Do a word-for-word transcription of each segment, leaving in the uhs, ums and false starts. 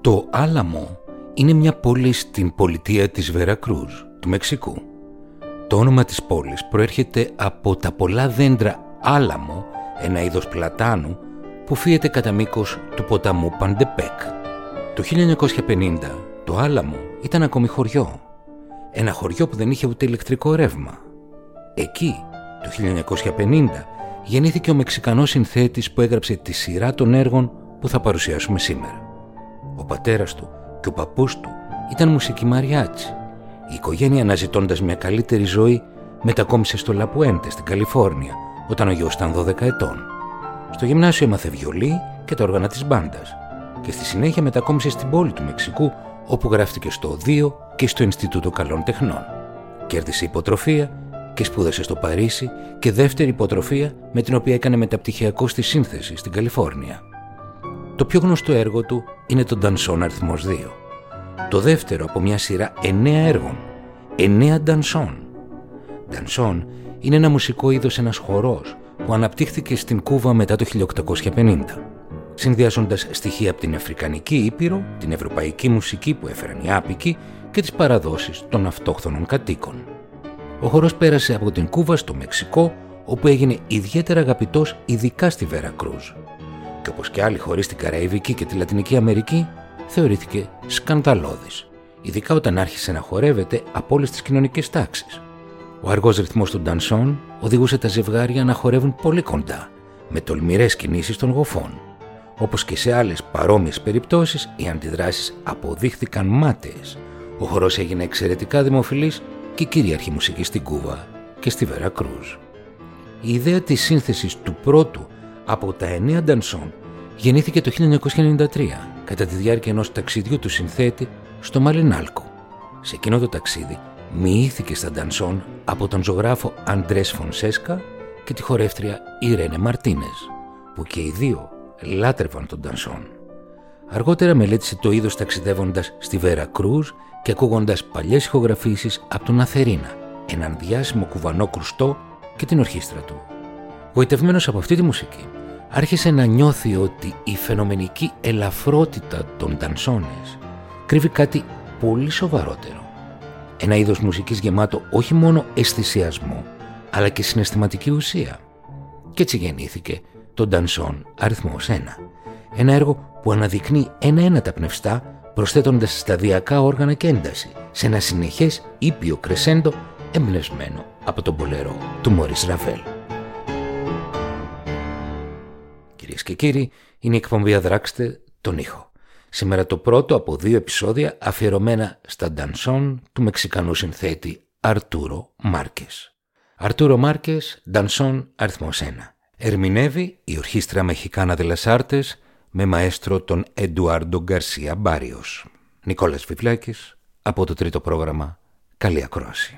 Το Άλαμο είναι μια πόλη στην πολιτεία της Βερακρούζ, του Μεξικού. Το όνομα της πόλης προέρχεται από τα πολλά δέντρα άλαμο, ένα είδος πλατάνου που φύεται κατά μήκος του ποταμού Παντεπέκ. Το χίλια εννιακόσια πενήντα το Άλαμο ήταν ακόμη χωριό. Ένα χωριό που δεν είχε ούτε ηλεκτρικό ρεύμα. Εκεί, το χίλια εννιακόσια πενήντα, γεννήθηκε ο Μεξικανός συνθέτης που έγραψε τη σειρά των έργων που θα παρουσιάσουμε σήμερα. Ο πατέρας του και ο παππούς του ήταν μουσικοί μαριάτσι. Η οικογένεια, αναζητώντας μια καλύτερη ζωή, μετακόμισε στο Λαπουέντε, στην Καλιφόρνια, όταν ο γιος ήταν δώδεκα ετών. Στο γυμνάσιο έμαθε βιολί και τα όργανα της μπάντας και στη συνέχεια μετακόμισε στην πόλη του Μεξικού, όπου γράφτηκε στο Οδείο και στο Ινστιτούτο Καλών Τεχνών. Κέρδισε υποτροφία και σπούδασε στο Παρίσι και δεύτερη υποτροφία, με την οποία έκανε μεταπτυχιακό στη σύνθεση στην Καλιφόρνια. Το πιο γνωστό έργο του είναι το Ντανσόν αριθμός δύο. Το δεύτερο από μια σειρά εννέα έργων, εννέα ντανσόν. Ντανσόν είναι ένα μουσικό είδος, ένας χορός που αναπτύχθηκε στην Κούβα μετά το χίλια οκτακόσια πενήντα, συνδυάζοντας στοιχεία από την Αφρικανική Ήπειρο, την ευρωπαϊκή μουσική που έφεραν οι Άπικοι και τις παραδόσεις των αυτόχθονων κατοίκων. Ο χορός πέρασε από την Κούβα στο Μεξικό, όπου έγινε ιδιαίτερα αγαπητός ειδικά στη Βερακρούζ. Και όπως και άλλοι χωρί στην Καραϊβική και τη Λατινική Αμερική, θεωρήθηκε σκανδαλώδης, ειδικά όταν άρχισε να χορεύεται από όλες τις κοινωνικές τάξεις. Ο αργός ρυθμός του ντανσόν οδηγούσε τα ζευγάρια να χορεύουν πολύ κοντά, με τολμηρές κινήσεις των γοφών. Όπως και σε άλλες παρόμοιες περιπτώσεις, οι αντιδράσεις αποδείχθηκαν μάταιες. Ο χορός έγινε εξαιρετικά δημοφιλής και κυρίαρχη μουσική στην Κούβα και στη Βερακρούζ. Η ιδέα της σύνθεσης του πρώτου από τα εννέα ντανσόν γεννήθηκε το χίλια εννιακόσια ενενήντα τρία κατά τη διάρκεια ενός ταξιδιού του συνθέτη στο Μαλινάλκο. Σε εκείνο το ταξίδι μοιήθηκε στα ντανσόν από τον ζωγράφο Αντρές Φονσέσκα και τη χορεύτρια Ιρένε Μαρτίνες, που και οι δύο λάτρευαν τον ντανσόν. Αργότερα μελέτησε το είδος ταξιδεύοντας στη Βερακρούζ και ακούγοντας παλιές ηχογραφήσεις από τον Αθερίνα, έναν διάσημο κουβανό κρουστό, και την ορχήστρα του. Γοητευμένος από αυτή τη μουσική, άρχισε να νιώθει ότι η φαινομενική ελαφρότητα των ντανσόνες κρύβει κάτι πολύ σοβαρότερο. Ένα είδος μουσικής γεμάτο όχι μόνο αισθησιασμό, αλλά και συναισθηματική ουσία. Και έτσι γεννήθηκε το ντανσόν αριθμός ένα. Ένα έργο που αναδεικνύει ένα-ένα τα πνευστά, προσθέτοντας σταδιακά όργανα και ένταση σε ένα συνεχές ήπιο κρεσέντο εμπνευσμένο από τον μπολερό του Μωρίς Ραβέλ. Κυρίες και κύριοι, είναι η εκπομπή «Αδράξτε τον ήχο». Σήμερα το πρώτο από δύο επεισόδια αφιερωμένα στα ντανσόν του Μεξικανού συνθέτη Αρτούρο Μάρκες. Αρτούρο Μάρκες, ντανσόν αριθμός ένα. Ερμηνεύει η Ορχήστρα Μεχικάνα de las Artes με μαέστρο τον Εντουάρντο Γκαρσία Μπάριος. Νικόλας Βιβλάκης από το τρίτο πρόγραμμα. Καλή ακρόαση.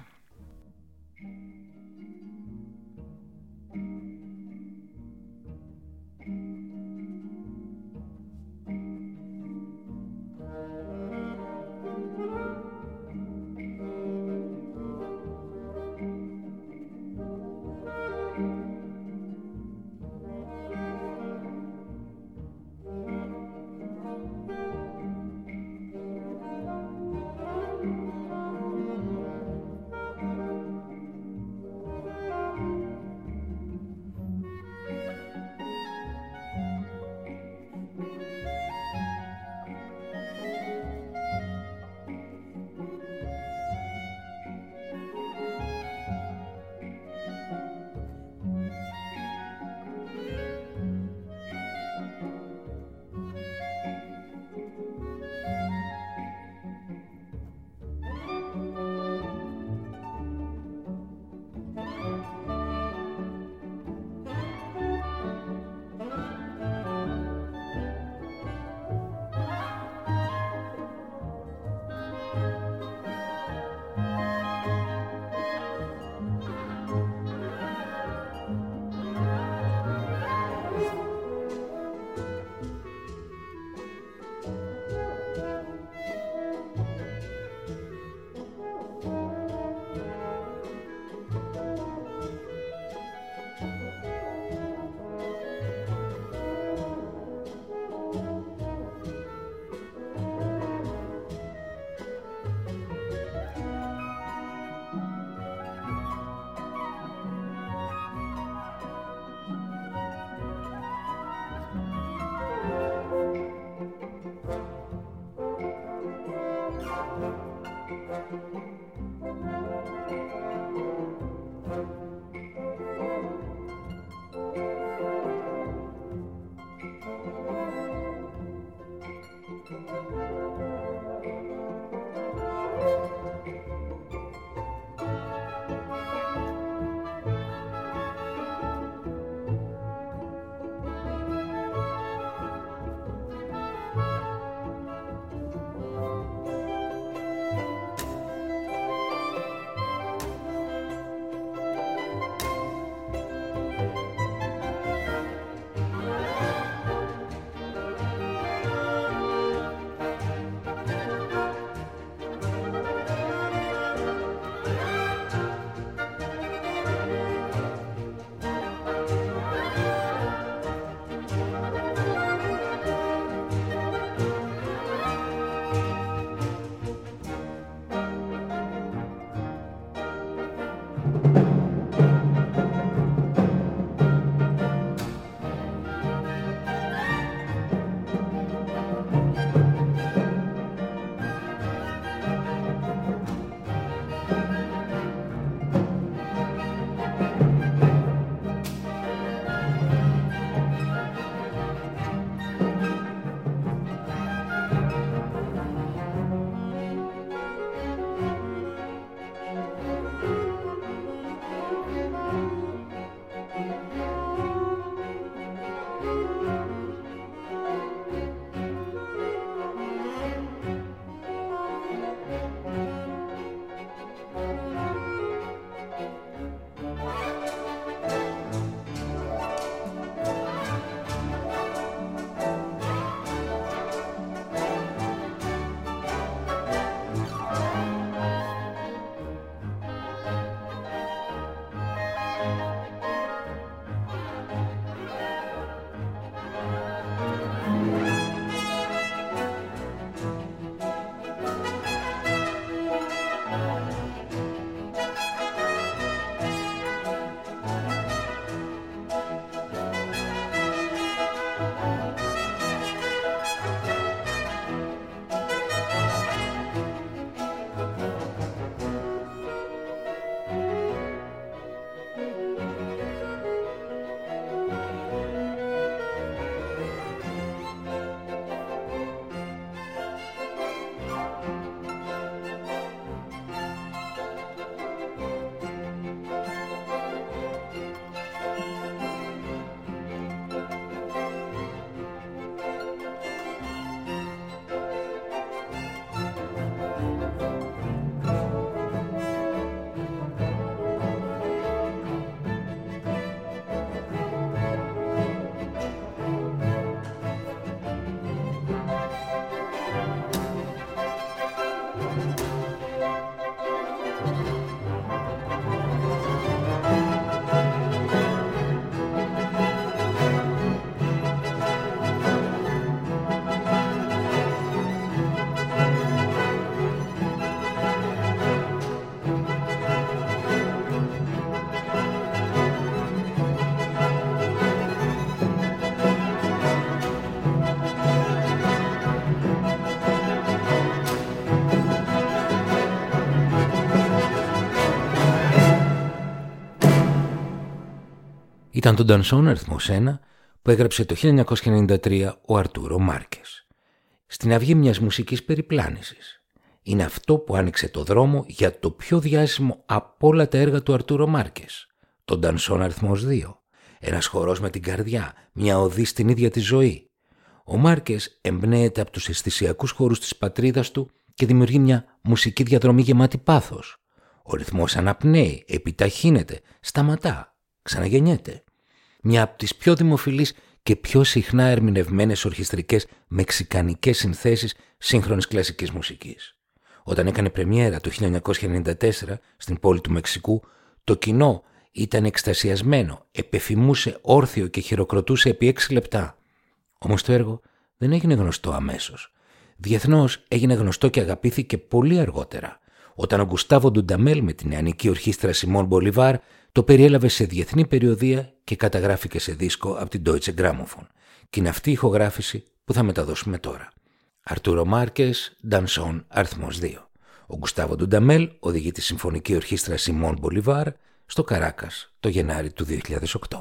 Ήταν το Ντανσόν αριθμός ένα που έγραψε το χίλια εννιακόσια ενενήντα τρία ο Αρτούρο Μάρκες. Στην αυγή μιας μουσικής περιπλάνησης. Είναι αυτό που άνοιξε το δρόμο για το πιο διάσημο από όλα τα έργα του Αρτούρο Μάρκες, το Ντανσόν αριθμός δύο. Ένας χορός με την καρδιά, μια οδή στην ίδια τη ζωή. Ο Μάρκες εμπνέεται από τους αισθησιακούς χορούς της πατρίδας του και δημιουργεί μια μουσική διαδρομή γεμάτη πάθος. Ο ρυθμός αναπνέει, επιταχύνεται, σταματά, ξαναγεννιέται. Μια από τις πιο δημοφιλείς και πιο συχνά ερμηνευμένες ορχιστρικές μεξικανικές συνθέσεις σύγχρονης κλασικής μουσικής. Όταν έκανε πρεμιέρα το χίλια εννιακόσια ενενήντα τέσσερα στην πόλη του Μεξικού, το κοινό ήταν εκστασιασμένο, επεφημούσε όρθιο και χειροκροτούσε επί έξι λεπτά. Όμως το έργο δεν έγινε γνωστό αμέσως. Διεθνώς έγινε γνωστό και αγαπήθηκε πολύ αργότερα, όταν ο Γκουστάβο Ντουνταμέλ με την νεανική ορχήστρα Σιμών Μπολιβάρ το περιέλαβε σε διεθνή περιοδεία και καταγράφηκε σε δίσκο από την Deutsche Grammophon. Και είναι αυτή η ηχογράφηση που θα μεταδώσουμε τώρα. Αρτούρο Μάρκες, Ντανσόν, αριθμός δύο. Ο Γκουστάβο Ντουνταμέλ οδηγεί τη Συμφωνική Ορχήστρα Σιμών Μπολιβάρ στο Καράκας το Γενάρη του δύο χιλιάδες οκτώ.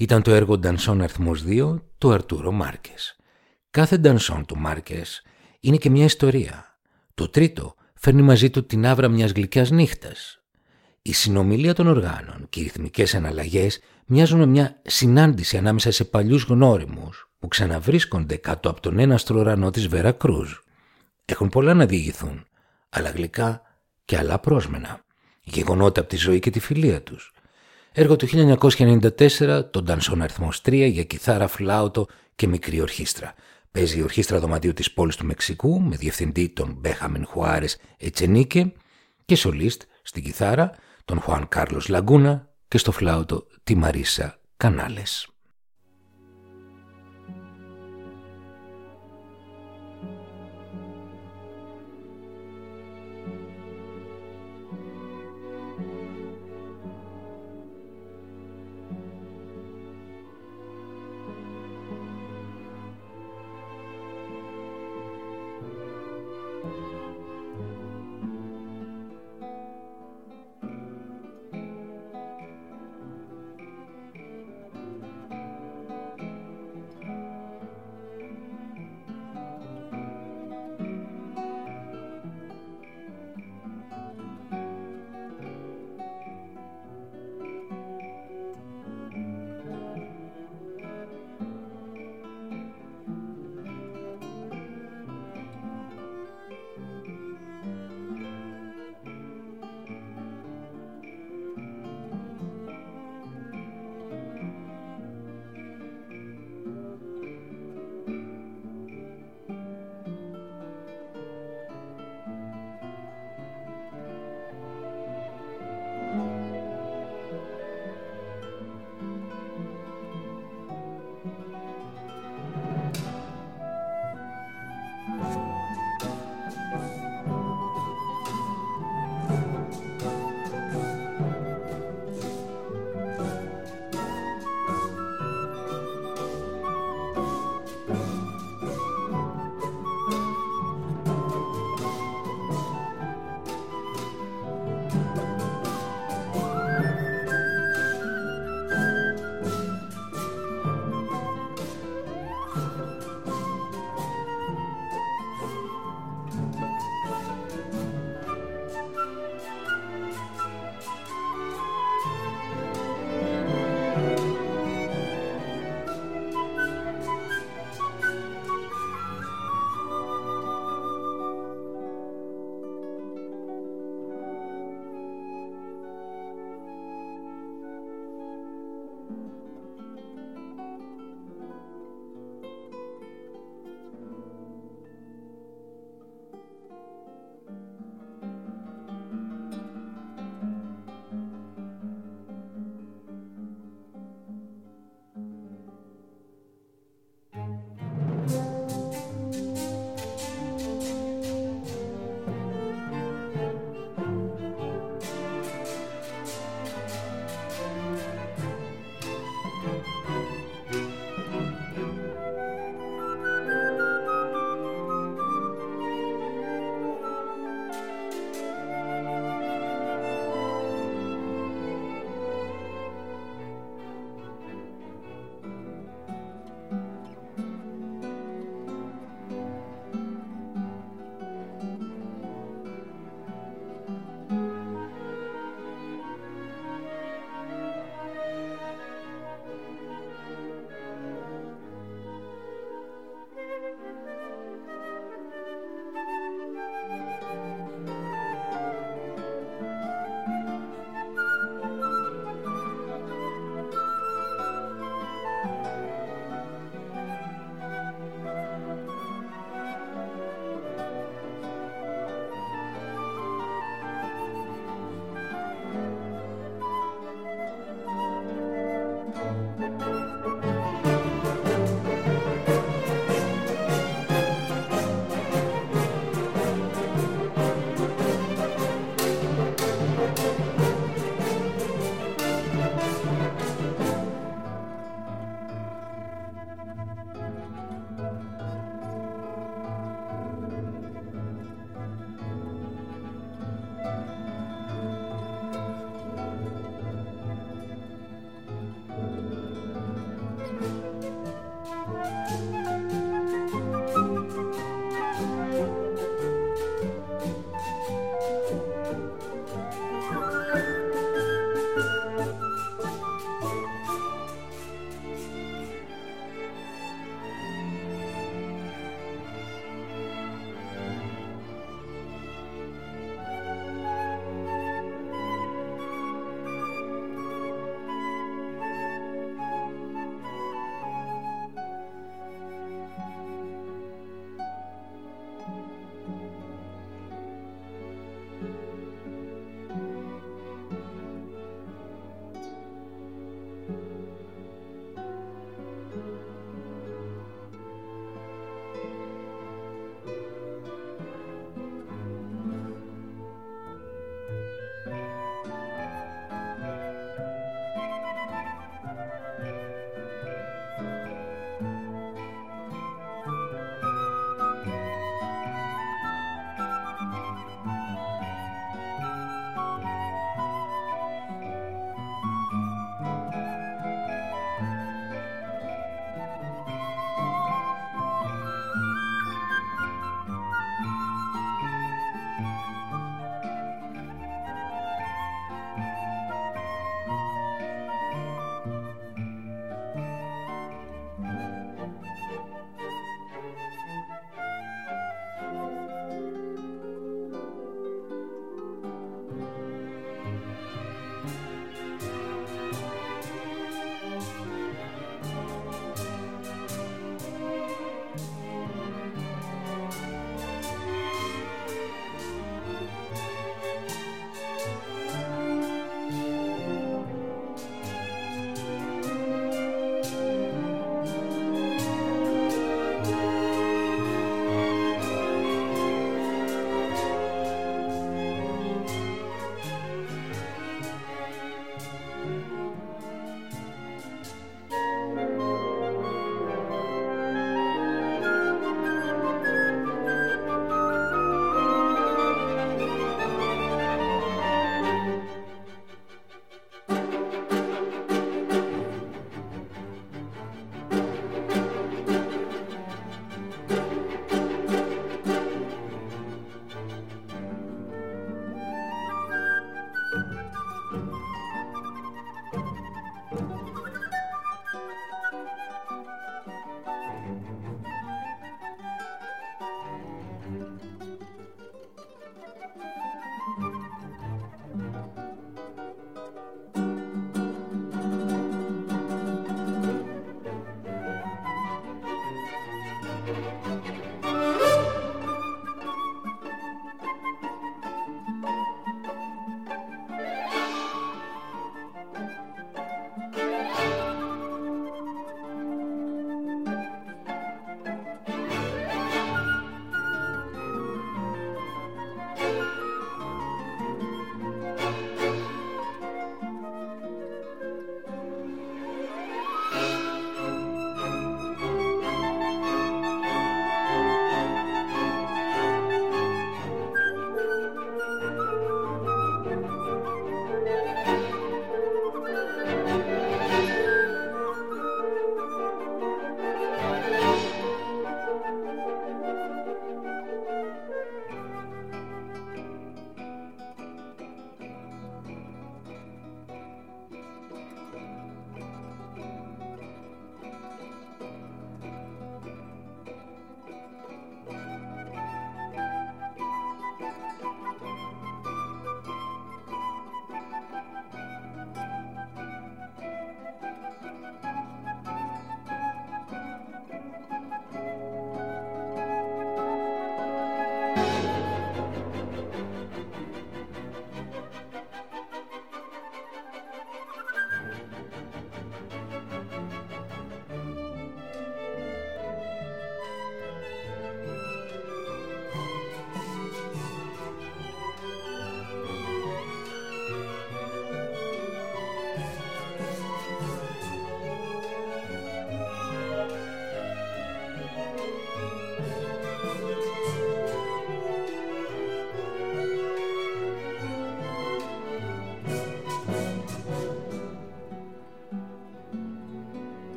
ήταν το έργο Ντανσόν αριθμός δύο του Αρτούρο Μάρκες. Κάθε Ντανσόν του Μάρκες είναι και μια ιστορία. Το τρίτο φέρνει μαζί του την άβρα μιας γλυκιάς νύχτας. Η συνομιλία των οργάνων και οι ρυθμικές αναλλαγές μοιάζουν με μια συνάντηση ανάμεσα σε παλιούς γνώριμους που ξαναβρίσκονται κάτω από τον έναστρο ουρανό της Βερακρούζ. Έχουν πολλά να διηγηθούν, άλλα γλυκά και άλλα πρόσμενα. Γεγονότα από τη ζωή και τη φιλία τους. Έργο του χίλια εννιακόσια ενενήντα τέσσερα, το Ντανσόν αριθμός τρία για κιθάρα, φλάουτο και μικρή ορχήστρα. Παίζει η Ορχήστρα Δωματίου της πόλης του Μεξικού με διευθυντή τον Μπέχαμεν Χουάρες Ετσενίκε και σολίστ στην κιθάρα τον Χουάν Κάρλος Λαγκούνα και στο φλάουτο τη Μαρίσα Κανάλες.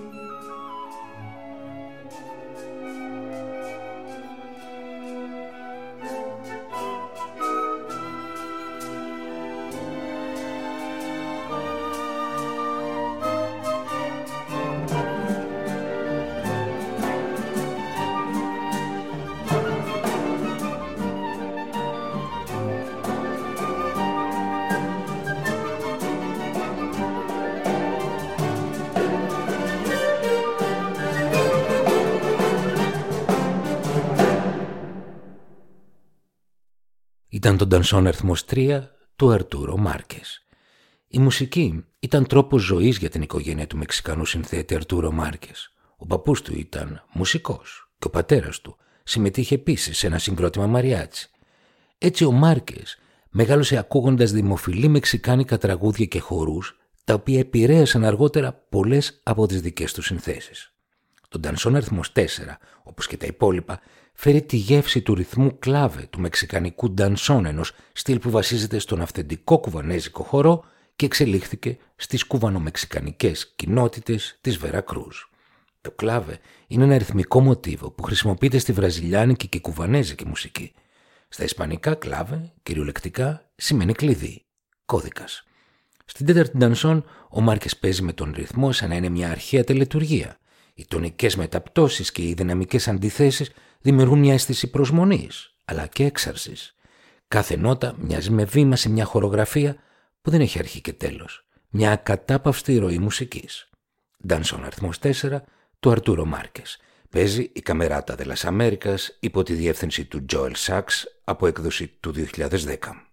Ήταν το Ντανσόν αριθμός τρία του Αρτούρο Μάρκες. Η μουσική ήταν τρόπος ζωής για την οικογένεια του Μεξικανού συνθέτη Αρτούρο Μάρκες. Ο παππούς του ήταν μουσικός και ο πατέρας του συμμετείχε επίσης σε ένα συγκρότημα μαριάτσι. Έτσι ο Μάρκες μεγάλωσε ακούγοντας δημοφιλή μεξικάνικα τραγούδια και χορούς, τα οποία επηρέασαν αργότερα πολλές από τις δικές του συνθέσεις. Το Ντανσόν αριθμός τέσσερα, όπως και τα υπόλοιπα, φέρει τη γεύση του ρυθμού κλάβε του μεξικανικού ντανσόν, ενός στυλ που βασίζεται στον αυθεντικό κουβανέζικο χορό και εξελίχθηκε στις κουβανομεξικανικές κοινότητες της Βερακρούζ. Το κλάβε είναι ένα ρυθμικό μοτίβο που χρησιμοποιείται στη βραζιλιάνικη και κουβανέζικη μουσική. Στα ισπανικά κλάβε, κυριολεκτικά, σημαίνει κλειδί, κώδικας. Στην τέταρτη ντανσόν, ο Μάρκες παίζει με τον ρυθμό σαν να είναι μια αρχαία τελετουργία. Οι τονικές μεταπτώσεις και οι δυναμικές αντιθέσεις δημιουργούν μια αίσθηση προσμονής, αλλά και έξαρσης. Κάθε νότα μοιάζει με βήμα σε μια χορογραφία που δεν έχει αρχή και τέλος. Μια ακατάπαυστη ροή μουσικής. Ντανσόν αριθμός τέσσερα του Αρτούρο Μάρκες. Παίζει η Καμεράτα de las Américas υπό τη διεύθυνση του Joel Sachs από έκδοση του δύο χιλιάδες δέκα.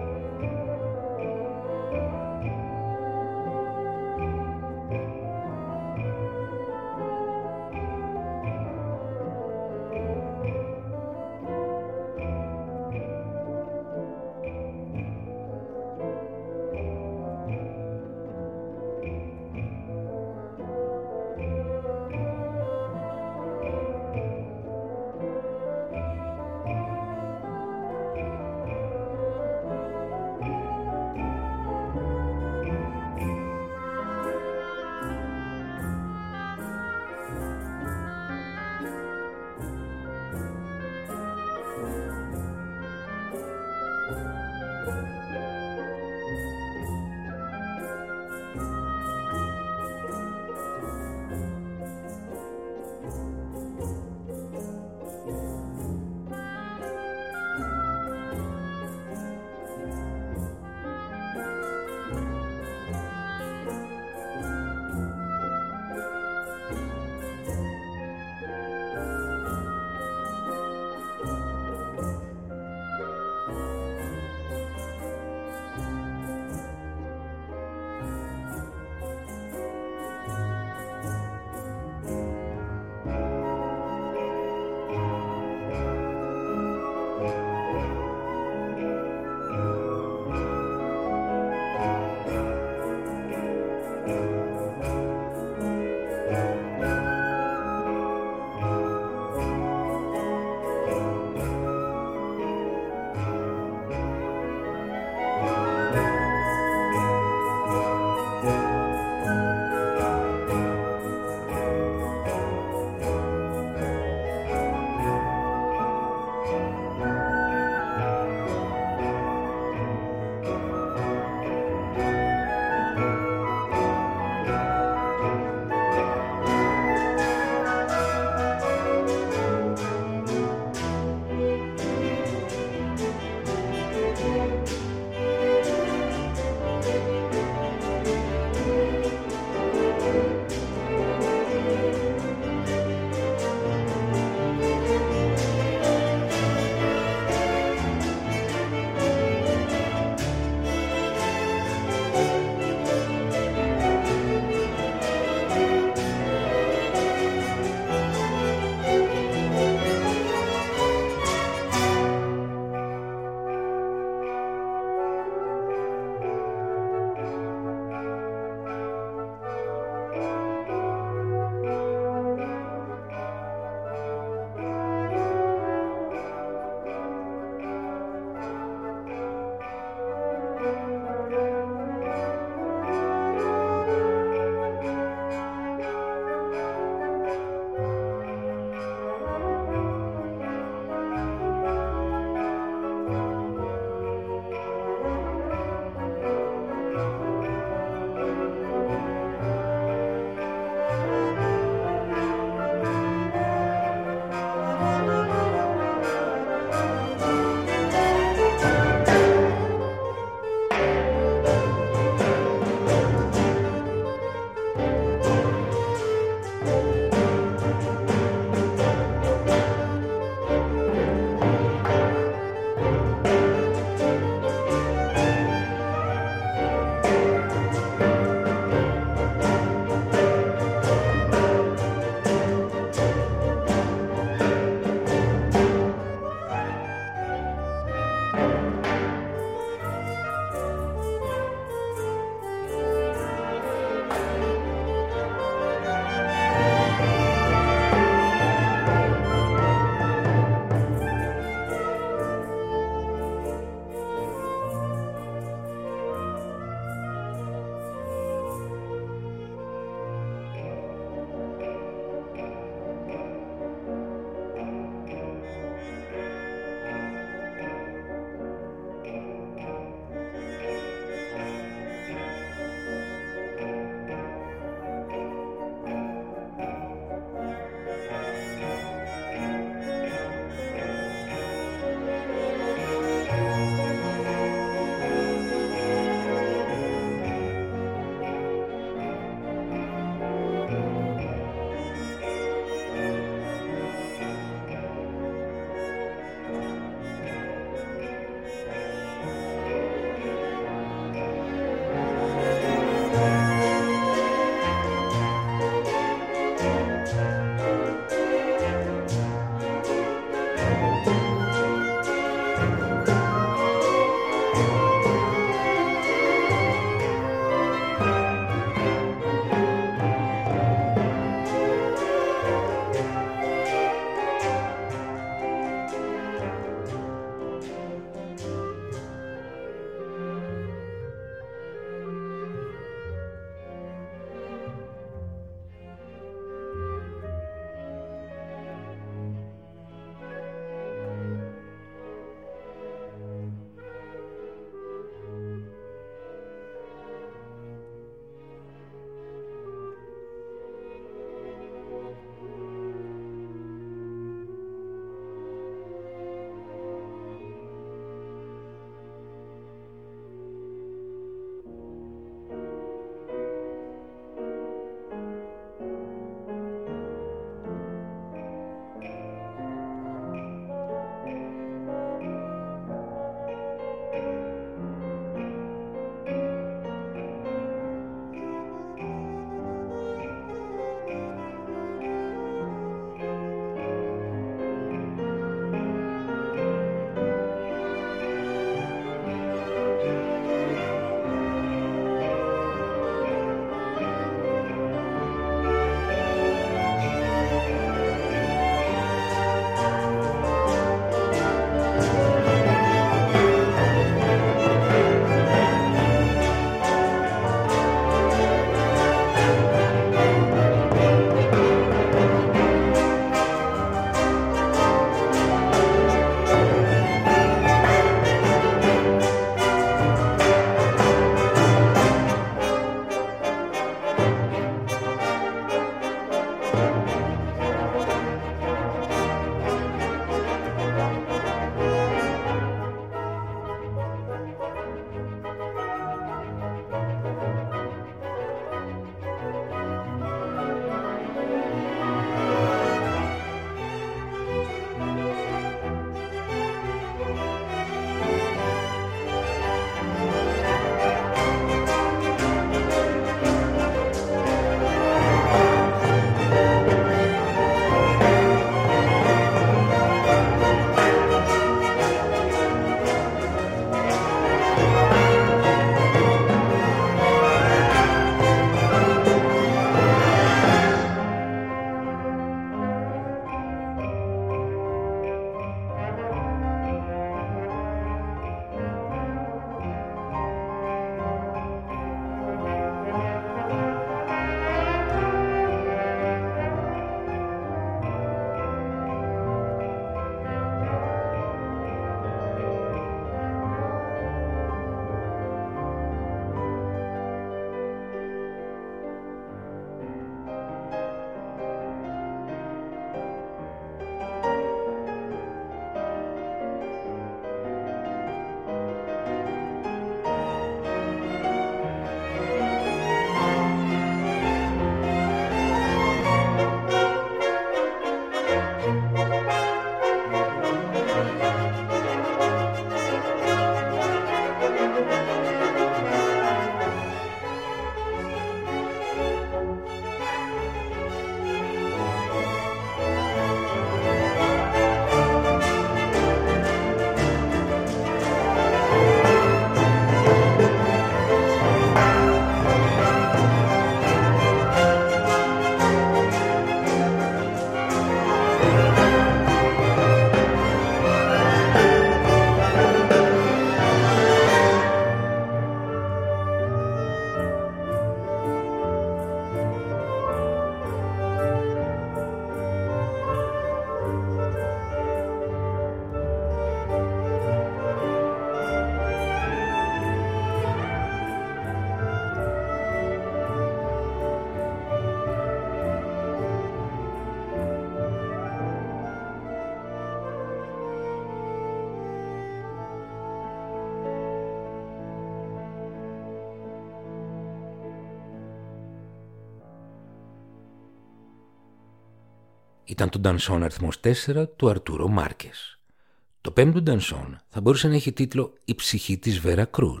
ήταν το ντανσόν αριθμός τέσσερα του Αρτούρο Μάρκες. Το πέμπτο ντανσόν θα μπορούσε να έχει τίτλο «Η ψυχή της Βέρα Κρούζ».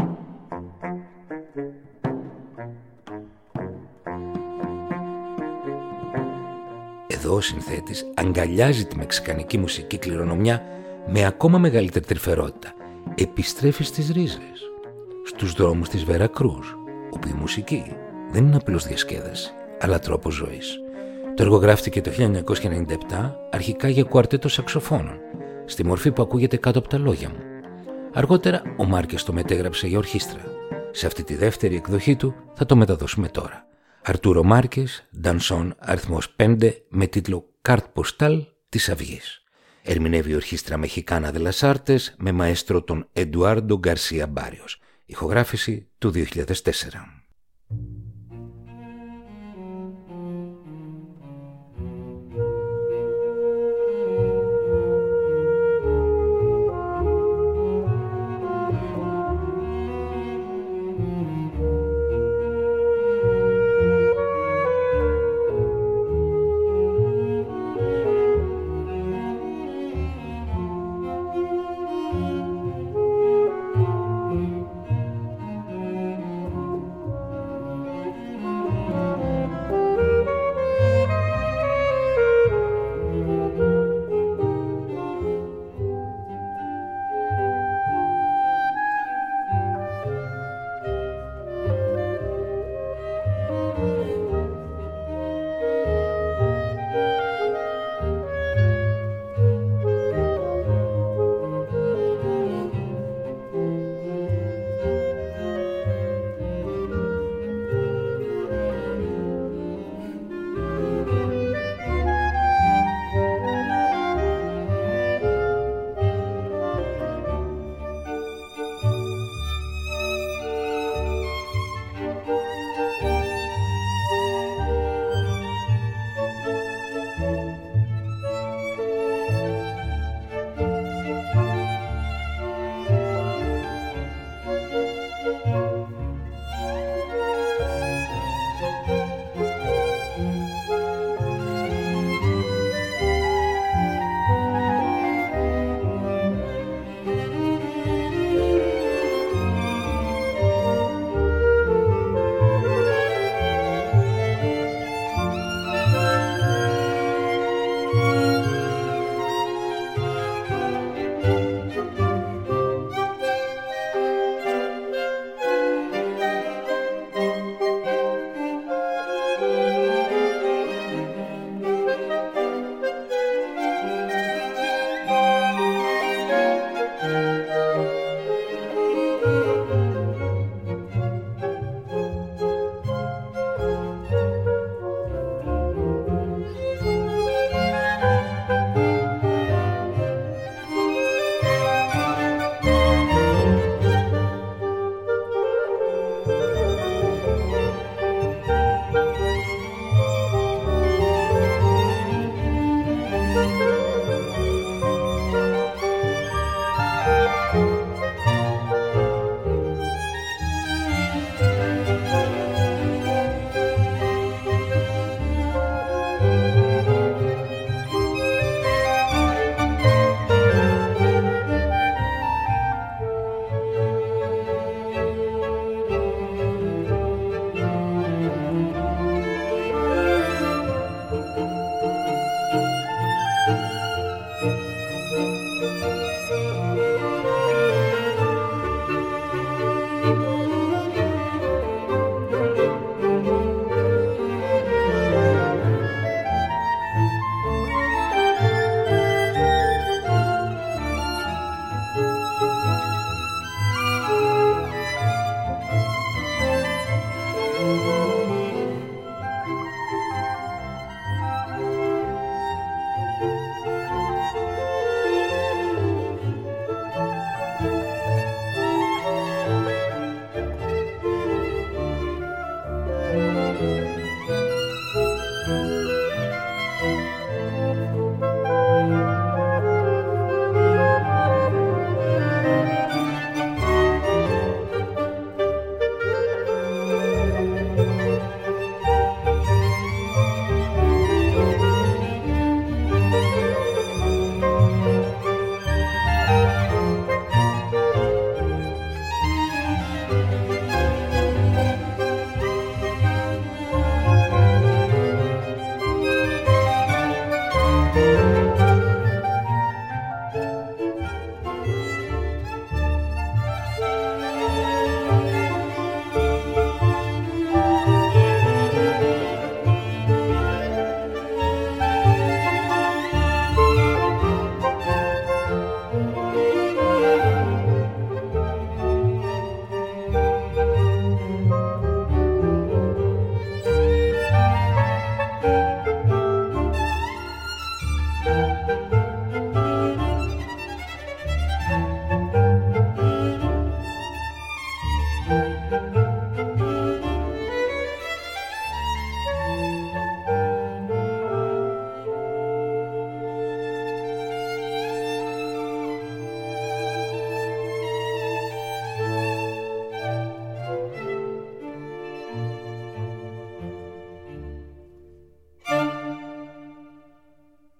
Εδώ ο συνθέτης αγκαλιάζει τη μεξικανική μουσική κληρονομιά με ακόμα μεγαλύτερη τρυφερότητα. Επιστρέφει στις ρίζες, στους δρόμους της Βέρα Κρούζ, όπου η μουσική δεν είναι απλώς διασκέδαση, αλλά τρόπος ζωής. Το έργο γράφτηκε το χίλια εννιακόσια ενενήντα επτά, αρχικά για κουαρτέτο σαξοφώνων, στη μορφή που ακούγεται κάτω από τα λόγια μου. Αργότερα ο Μάρκες το μετέγραψε για ορχήστρα. Σε αυτή τη δεύτερη εκδοχή του θα το μεταδώσουμε τώρα. Αρτούρο Μάρκες, ντανσόν αριθμός πέντε με τίτλο «Κάρτ Ποστάλ της Αυγής». Ερμηνεύει η ορχήστρα Μεχικάνα de las Artes με μαέστρο τον Εντουάρντο Γκαρσία Μπάριος. Ηχογράφηση του δύο χιλιάδες τέσσερα.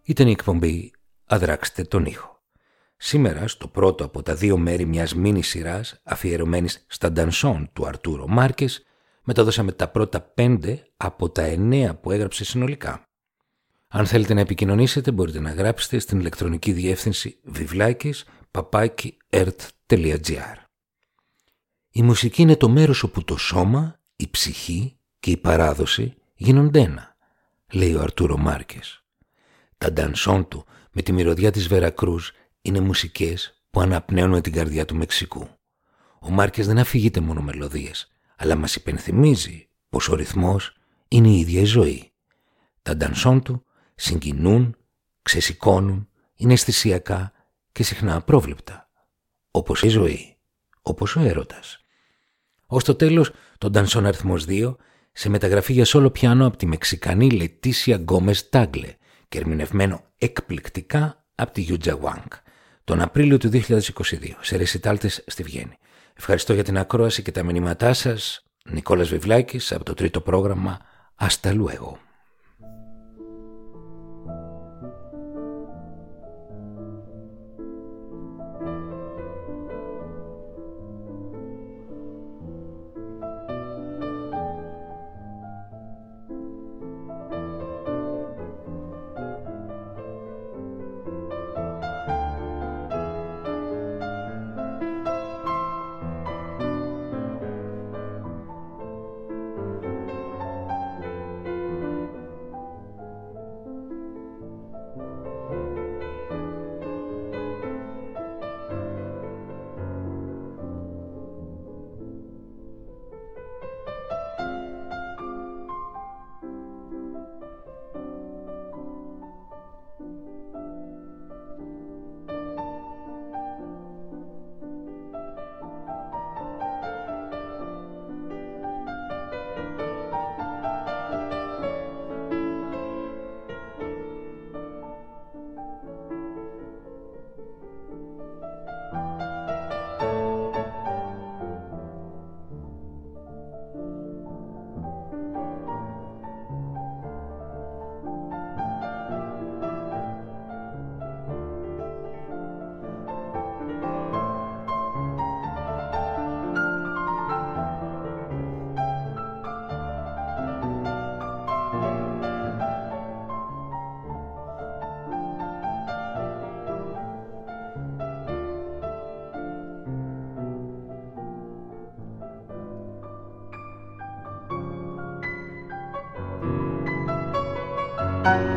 Ήταν η εκπομπή «Αδράξτε τον ήχο». Σήμερα, στο πρώτο από τα δύο μέρη μιας μίνι σειράς αφιερωμένης στα ντανσόν του Αρτούρο Μάρκες, μεταδώσαμε τα πρώτα πέντε από τα εννέα που έγραψε συνολικά. Αν θέλετε να επικοινωνήσετε, μπορείτε να γράψετε στην ηλεκτρονική διεύθυνση βιβλάκης παπάκι ερτ τελεία τζι άρ. Η μουσική είναι το μέρος όπου το σώμα, η ψυχή και η παράδοση γίνονται ένα, λέει ο Αρτούρο Μάρκες. Τα ντανσόν του με τη μυρωδιά της Βερακρούς είναι μουσικές που αναπνέουν την καρδιά του Μεξικού. Ο Μάρκες δεν αφηγείται μόνο μελωδίες, αλλά μας υπενθυμίζει πως ο ρυθμός είναι η ίδια η ζωή. Τα ντανσόν του συγκινούν, ξεσηκώνουν, είναι αισθησιακά και συχνά απρόβλεπτα, όπως η ζωή, όπως ο έρωτας. Ως το τέλος, το ντανσόν αριθμός δύο, σε μεταγραφή για σόλο πιάνο από τη Μεξικανή Λετίσια Γκόμες Τάγκλε και ερμηνευμένο εκπληκτικά από τη Γιούτζα Βάνκ, τον Απρίλιο του δύο χιλιάδες είκοσι δύο, σε ρεσιτάλτες στη Βιέννη. Ευχαριστώ για την ακρόαση και τα μηνύματά σας. Νικόλας Βιβλάκης από το τρίτο πρόγραμμα Hasta Luego. Bye.